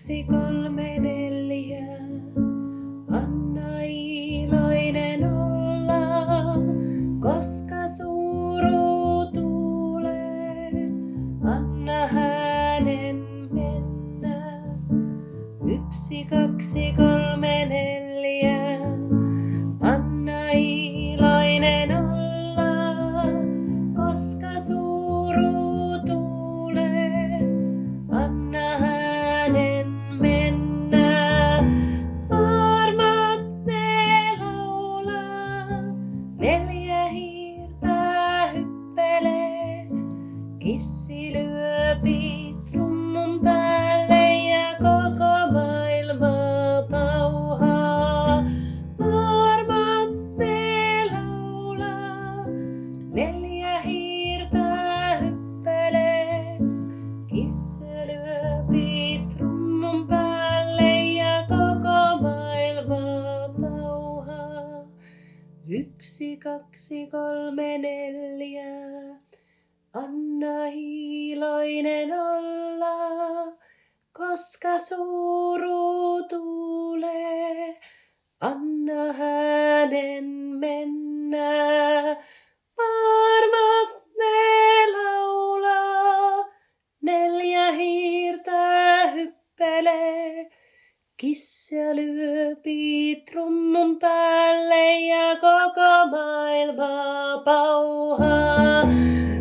2, 3, 4. Anna iloinen olla, koska suru tulee. Anna hänen mennä. 1, 2, 3, 4. Anna iloinen olla, koska suru tulee. Anna hänen mennä. Varmat ne laulaa, 4 hiirtä hyppelee. Kissi lyöpi trummun päälle ja koko maailma pauhaa. Varmat ne laulaa, 4 hiirtä hyppelee. Kissi lyöpi trummun päälle ja koko maailma pauhaa. 1, 2, 3, 4. Anna iloinen olla, koska suru tulee. Anna hänen mennä. Varmat ne laulaa, 4 hiirtä hyppelee. Kissa lyöpi trummun päälle ja koko maailma pauhaa.